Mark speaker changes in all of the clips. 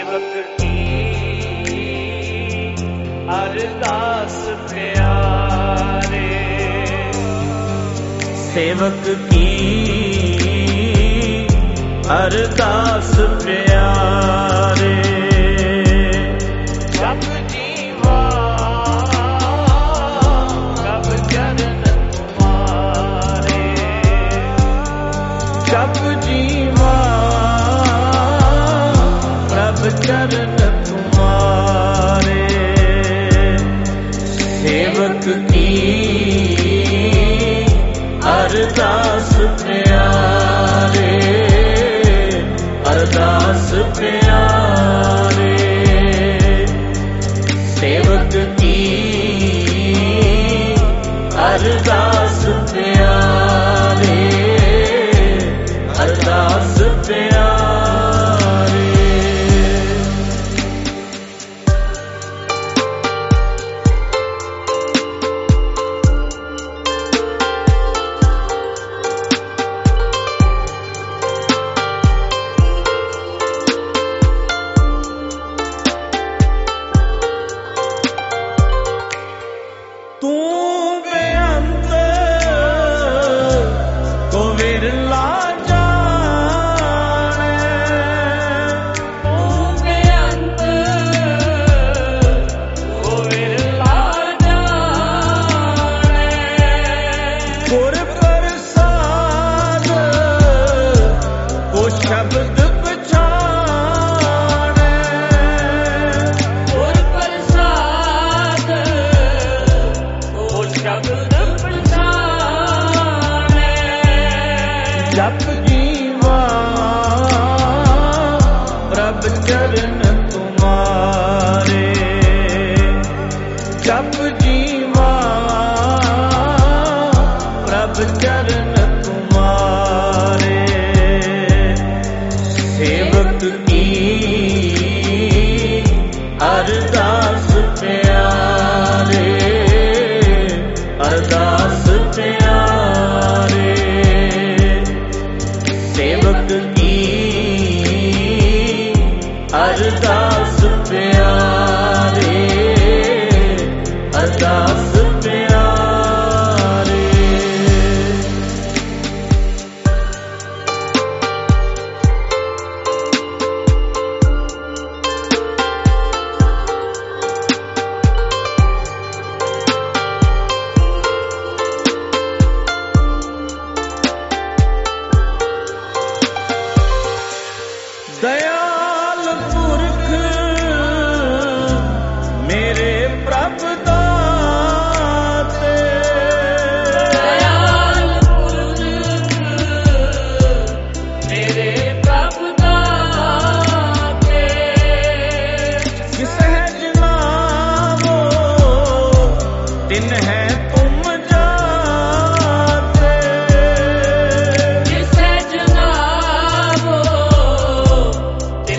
Speaker 1: सेवक की अरदास प्यारे, सेवक की अरदास प्यारे। जप जीवा कब चरण तुम्हारे, जप जीवा प्रभ चरण तुम्हारे। सेवक की अरदास प्यारे, अरदास प्यारे। सेवक की अरदास प्यारे, अरदास प्यारे। शब्द पछाने, गुर प्रसाद ओ शब्द पछाने। जप जीवा प्रभ चरण तुम्हारे, जप जीवा प्रभ चरण तुम्हारे। सेवक की अरदास प्यारे, अरदास प्यारे। सेवक की अरदास प्यारे, अरदास प्यारे। दयाल पुरख मेरे प्रभ दाते, दयाल पुरख मेरे प्रभ दाते। सहज नामो दिन है तुम जाते, सहज नामो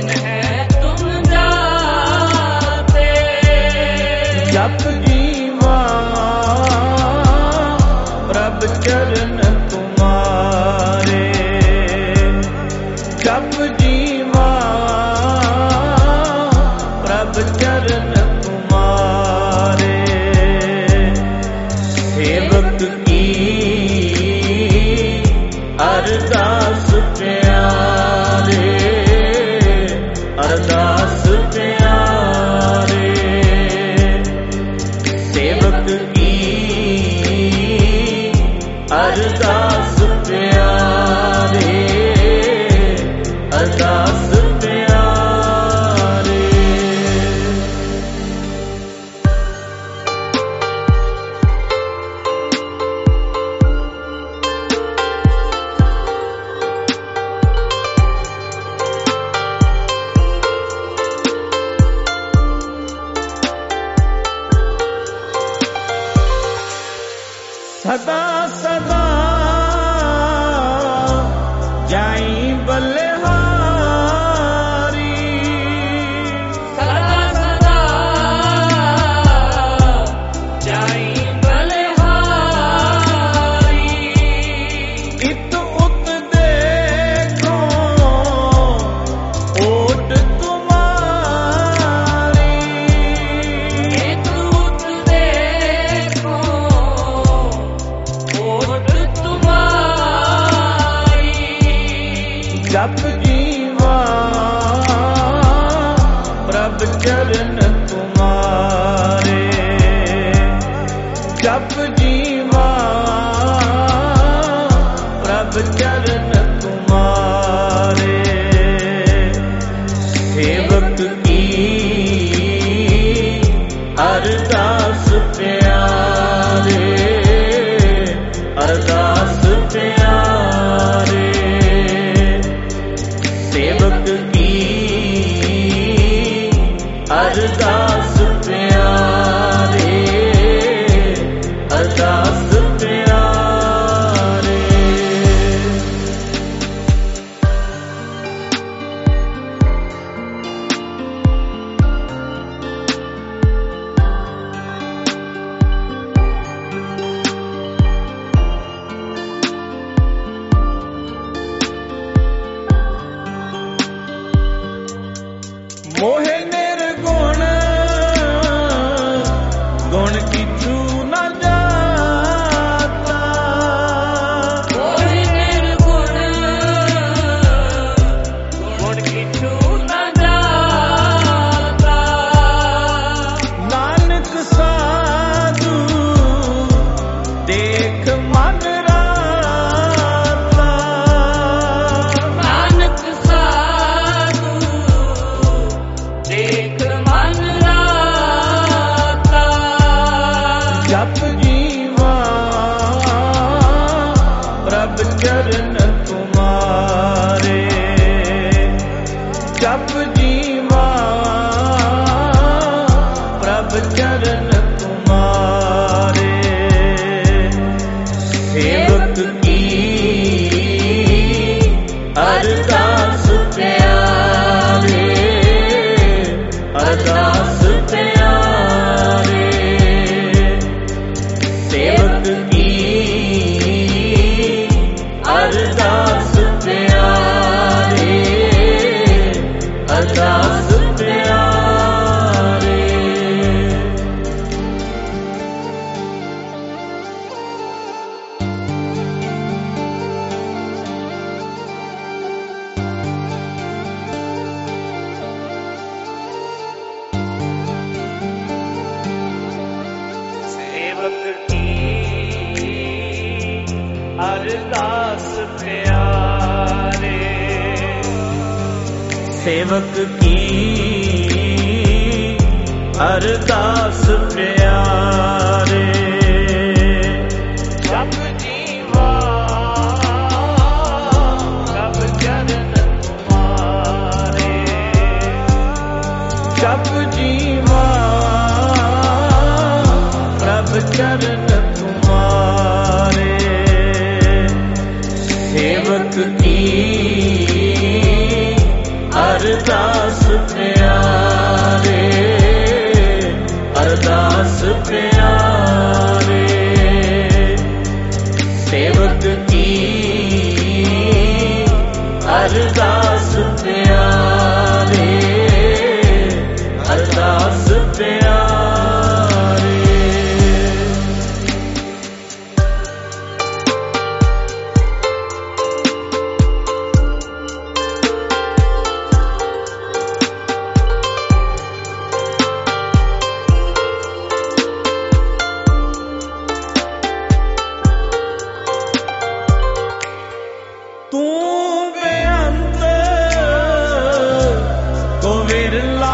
Speaker 1: चरण तुम्हारे। जप जीवा प्रभ चरण तुम्हारे। सेवक की अरदास प्यारे, अरदास प्यारे। सेवक की अरदास प्यारे, अरदास प्यारे। मोहे निर्गुण गुण किछु न जाता। मोहे निर्गुण गुण किछु न जाता। नानक साधु देख मन राता। नानक साधु देख मन राता। जप जीवा प्रभ चरण तुम्हारे। जप जीवा प्रभ चरण तुम्हारे। सेवक की अरदास प्यारे, अरदास प्यारे। सेवक की अरदास प्यारे, अरदास प्यारे। सेवक की अरदास प्यारे। सेवक की अरदास प्यारे। जप जीवा प्रभ चरण तुम्हारे। जप जीवा प्रभ चरण तुम्हारे। सेवक की अरदास प्यारे, अरदास प्यारे। सेवक की अरदास प्यारे, अरदास प्यारे। तू बेअंत को विरला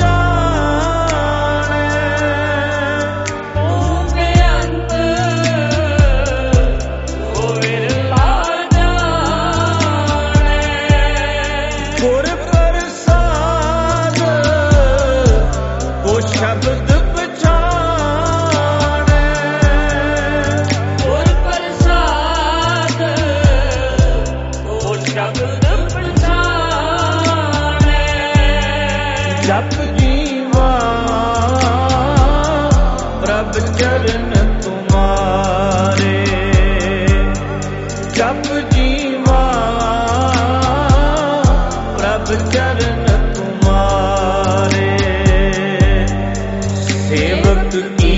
Speaker 1: जाने। तू बेअंत को विरला जाने। गुर प्रसाद को शब्द पछाने। गुर प्रसाद शब्द पछाने। जप जीवा प्रभ चरण तुम्हारे। जप जीवा प्रभ चरण तुम्हारे। सेवक की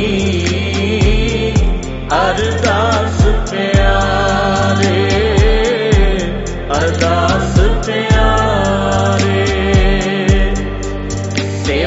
Speaker 1: अरदास प्यारे, अरदास प्यारे।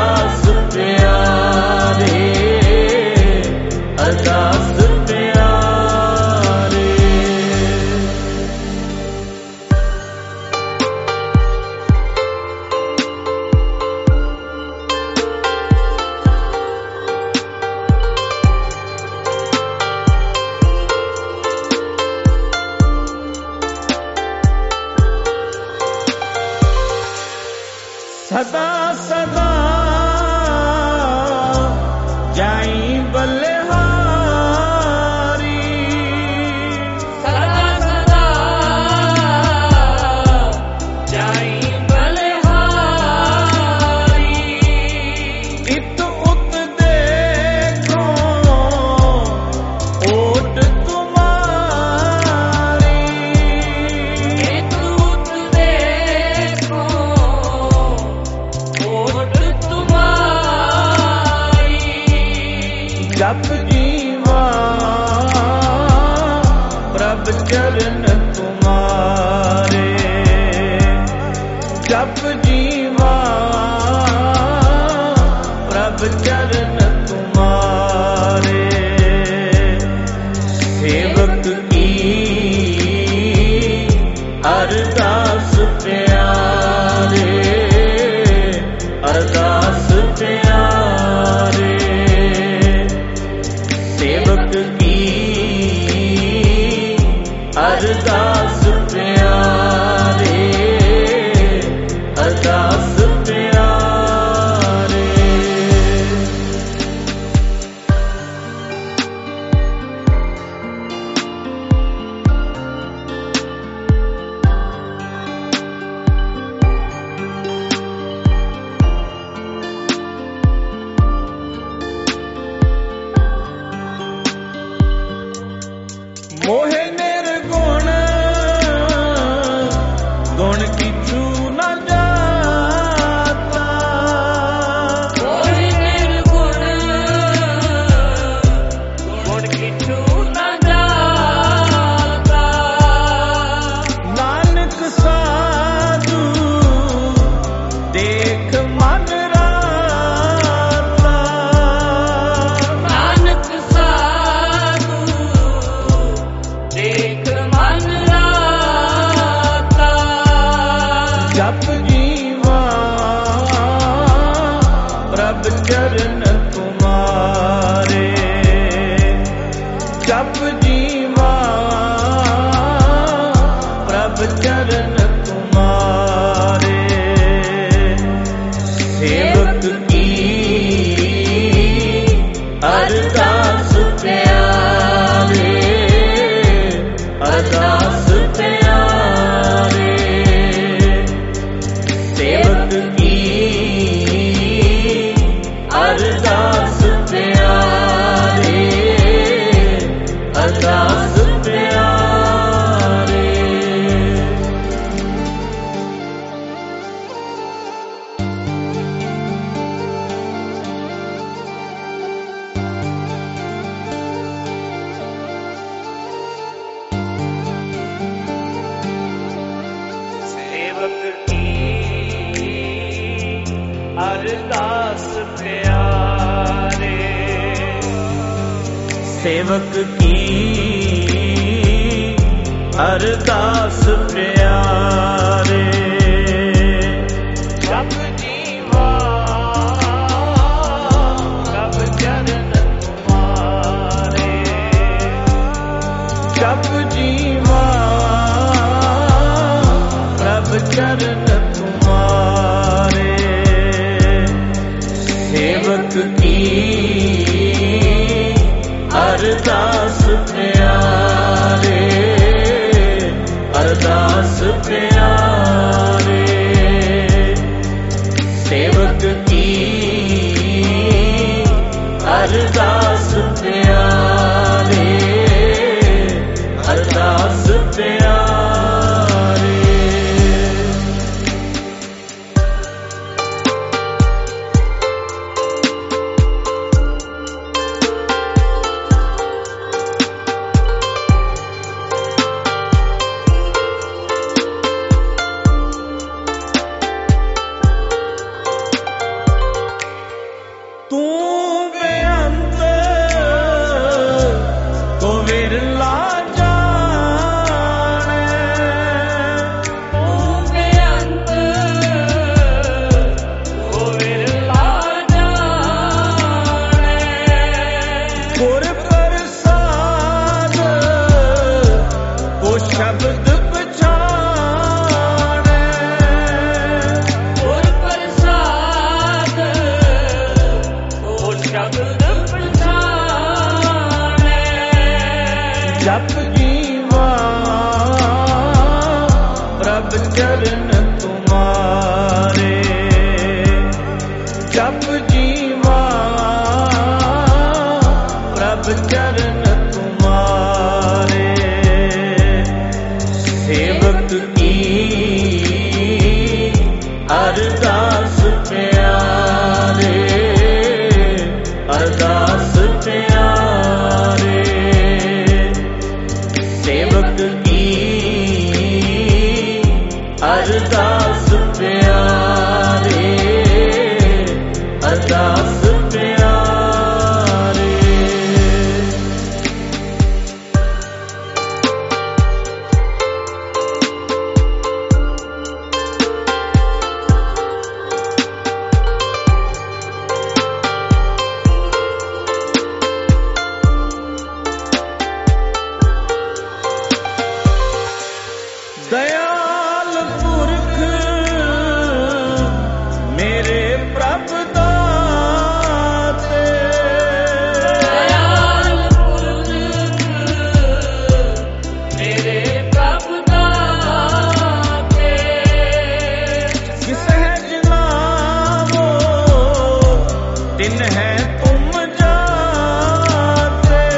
Speaker 1: ਅਰਦਾਸ ਪਿਆਰੇ, ਅਰਦਾਸ ਪਿਆਰੇ। ਸਦਾ ਸਦਾ ਜਾਈ ਬਲਿਹਾਰੀ,
Speaker 2: ਸਦਾ ਸਦਾ ਜਾਈ ਬਲਿਹਾਰੀ।
Speaker 1: ਇਤ ਉਤ ਦੇਖੋ ਓਟ ਤੁਮਾਰੀ,
Speaker 2: ਇਤ ਉਤ ਦੇਖੋ ਓਟ ਤੁਮਾਰੀ।
Speaker 1: ਜਪ ਜੀਵਾ ਪ੍ਰਭ ਚਰਨ ਤੁਮਾਰੇ, ਜਪ ਜੀਵਾ ਪ੍ਰਭ ਚਰਨ ਤੁਮਾਰੇ। ਸੇਵਕ ਕੀ ਅਰਦਾਸ ਪਿਆਰੇ, ਅਰਦਾਸ ਪਿਆਰੇ। ਸੇਵਕ ਕੀ ਅਰਦਾਸ ਪਿਆਰੇ, ਅਰਦਾਸ ਪਿਆਰੇ। ਮੋਹਿ ਨਿਰਗੁਣ ਗੁਣ ਕਿਛੂ ਨ ਜਾਤਾ,
Speaker 2: ਮੋਹਿ ਨਿਰਗੁਣ ਗੁਣ ਕਿਛੂ ਨ ਜਾਤਾ।
Speaker 1: ਨਾਨਕ ਸਾਧੂ ਦੇਖ ਮਨ ਰਾਤਾ,
Speaker 2: ਨਾਨਕ ਸਾਧੂ ਦੇਖ ਮਨ ਰਾਤਾ।
Speaker 1: ਜਪ ਜੀਵਾ ਪ੍ਰਭ ਚਰਨ ਤੁਮਾਰੇ, ਜਪ ਜੀਵਾ ਪ੍ਰਭ ਚਰਨ ਤੁਮਾਰੇ। ਸੇਵਕ ਕੀ ਅਰਦਾਸ ਪਿਆਰੇ, ਅਰਦਾਸ ਪਿਆਰੇ। ਸੇਵਕ ਕੀ ਅਰਦਾਸ ਪਿਆਰੇ, ਅਰਦਾਸ ਪਿਆਰੇ। ਸੇਵਕ ਕੀ ਅਰਦਾਸ ਪਿਆਰੇ, ਸੇਵਕ ਕੀ ਅਰਦਾਸ ਪਿਆਰੇ। ਜਪ ਜੀਵਾ ਪ੍ਰਭ ਚਰਨ ਤੁਮਾਰੇ, ਜਪ ਜੀਵਾ ਪ੍ਰਭ ਚਰਨ ਤੁਮਾਰੇ। ਸੇਵਕ ਕੀ ਅਰਦਾਸ ਪਿਆਰੇ, ਅਰਦਾਸ ਪਿਆਰੇ। ਸੇਵਕ ਕੀ ਅਰਦਾਸ ਪਿਆਰੇ, ਅਰਦਾਸ ਪਿਆਰੇ। ਤੂੰ ਬੇਅੰਤ ਕੋ ਵਿਰਲਾ ਜਾਣੈ,
Speaker 2: ਤੂੰ ਬੇਅੰਤ ਕੋ ਵਿਰਲਾ ਜਾਣੈ,
Speaker 1: ਗੁਰ ਪ੍ਰਸਾਦ ਕੋ ਸ਼ਬਦ ਪਛਾਣੈ,
Speaker 2: ਗੁਰ ਪ੍ਰਸਾਦ ਕੋ ਸ਼ਬਦ ਪਛਾਣੈ,
Speaker 1: ਜਪ ਜੀਵਾ ਪ੍ਰਭ ਚਰਨ ਤੁਮਾਰੇ, ਜਪ ਜੀਵਾ ਪ੍ਰਭ ਚਰਨ ਤੁਮਾਰੇ, ਸੇਵਕ ਕੀ ਅਰਦਾਸ ਪਿਆਰੇ, ਅਰਦਾਸ ਪਿਆਰੇ, ਸੇਵਕ ਕੀ ਅਰਦਾਸ ਪਿਆਰੇ, ਅਰਦਾਸ ਪਿਆਰੇ। ਦਇਆਲ ਪੁਰਖ ਮੇਰੇ ਪ੍ਰਭ ਦਾਤੇ,
Speaker 2: ਦਇਆਲ ਪੁਰਖ ਮੇਰੇ ਪ੍ਰਭ ਦਾਤੇ,
Speaker 1: ਸਹਿਜ ਨਾਮੋ ਤਿਨ ਹੈ ਤੁਮ ਜਾਤੇ,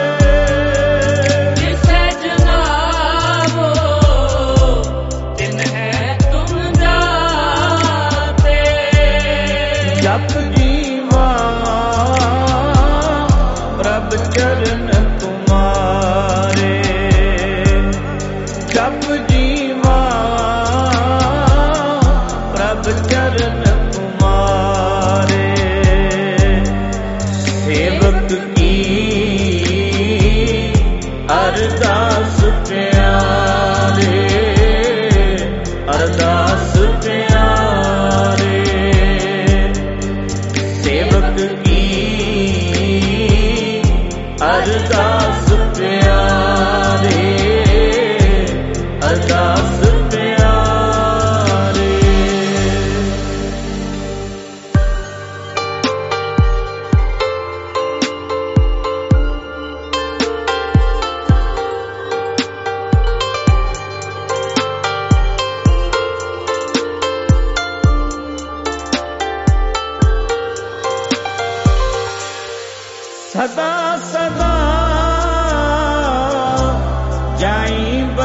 Speaker 2: ਸਹਿਜ ਨਾਮੋ ਤਿਨ ਹੈ ਤੁਮ ਜਾਤੇ,
Speaker 1: ਜਪ ਜੀਵਾ ਪ੍ਰਭ ਚਰਨ ਤੁਮਾਰੇ, ਜਪ ਜੀਵਾ ਪ੍ਰਭ ਚਰਨ ਤੁਮਾਰੇ, ਸੇਵਕ ਕੀ ਅਰਦਾਸ ਪਿਆਰੇ, ਅਰਦਾਸ ਪਿਆਰੇ, ਸੇਵਕ ਕੀ ਅਰਦਾਸ ਪਿਆਰੇ, ਅਰਦਾਸ ਪਿਆਰੇ। ਸਦਾ ਸਦਾ ਜਾਈ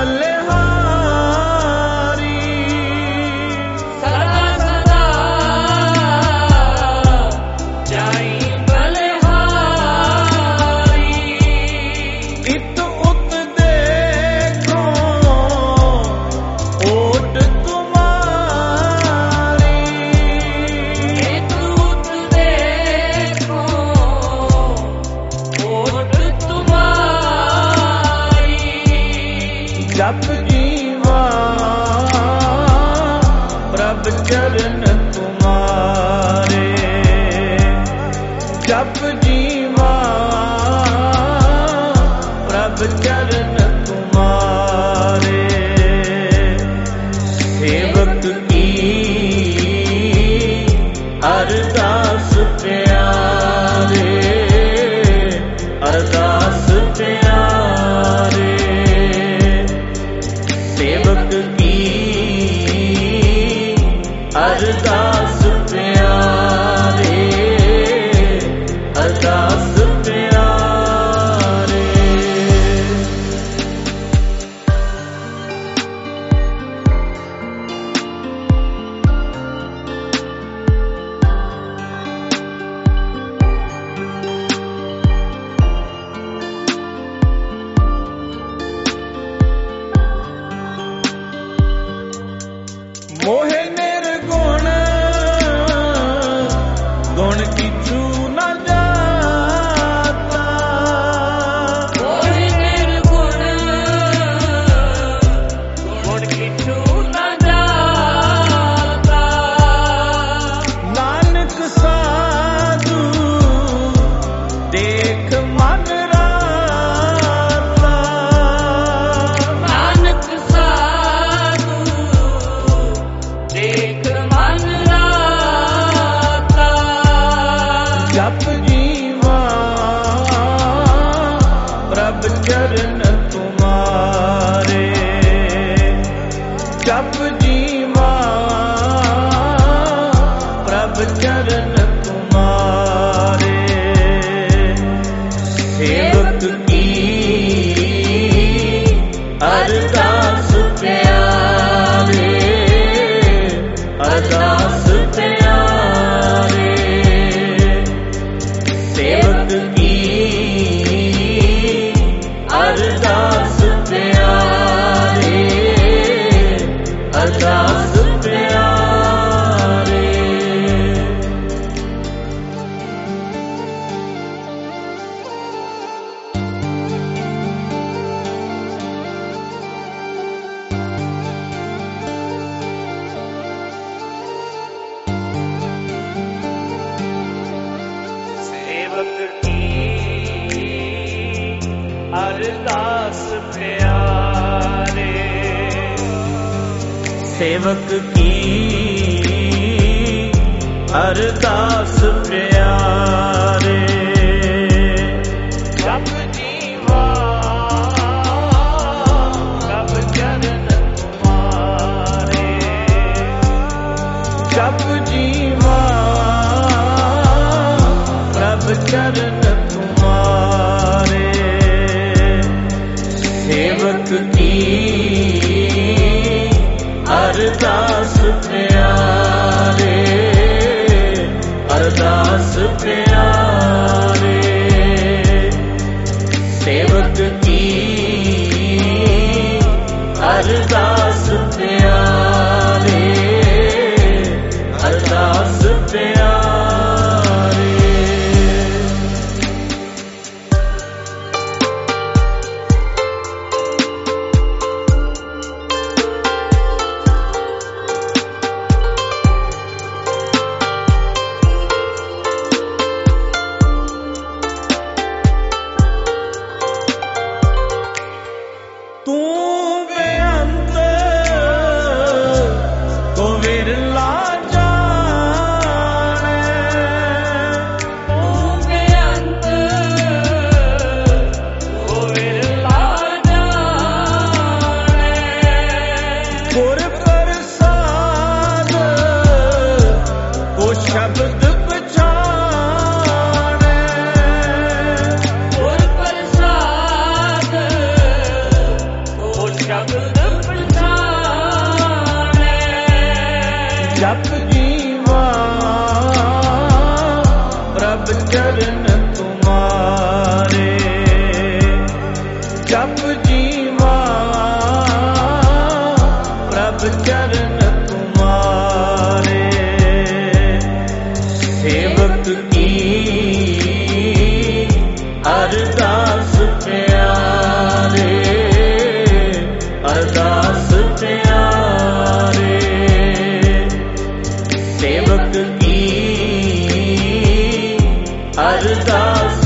Speaker 1: ਬਲਿਹਾਰੀ,
Speaker 2: ਸਦਾ ਸਦਾ ਜਾਈ ਬਲਿਹਾਰੀ,
Speaker 1: ਇਤ ਉਤ ਦੇਖੋ ਓਟ ਤੁਮਾਰੀ,
Speaker 2: ਤੂਤ ਦੇਖੋ ਓਟ ਤੁਮਾਰੀ,
Speaker 1: ਜਪ ਜੀਵਾ ਪ੍ਰਭ ਚਰਨ ਤੁਮਾਰੇ, ਜਪ ਜੀਵਾ ਪ੍ਰਭ ਚਰਨ ਤੁਮਾਰੇ, ਸੇਵਕ ਕੀ ਅਰਦਾਸ ਪਿਆਰੇ, ਅਰਦਾਸ ਪਿਆਰੇ, ਸੇਵਕ ਕੀ ਅਰਦਾਸ ਪਿਆਰੇ, ਅਰਦਾਸ ਪਿਆਰੇ।
Speaker 2: सेवक की अरदास प्यारे
Speaker 1: सेवक की अरदास प्यारे
Speaker 2: जप जीवा तब चरण तुम्हारे
Speaker 1: जप जीवा प्रभ चरण तुम्हारे सेवक की अरदास प्यारे अरदास प्यारे सेवक की अरदास प्यारे अरदास प्यारे तू बेअंत तो विरला जाने
Speaker 2: तू बेअंत तो विरला जाने
Speaker 1: गुर प्रसाद को शब्द पछाने
Speaker 2: गुर प्रसाद को शब्द पहचाने
Speaker 1: जप जीवा प्रभ चरण तुम्हारे जप जीवा प्रभ चरण तुम्हारे सेवक की अरदास प्यारे अरदास प्यारे सेवक की अरदास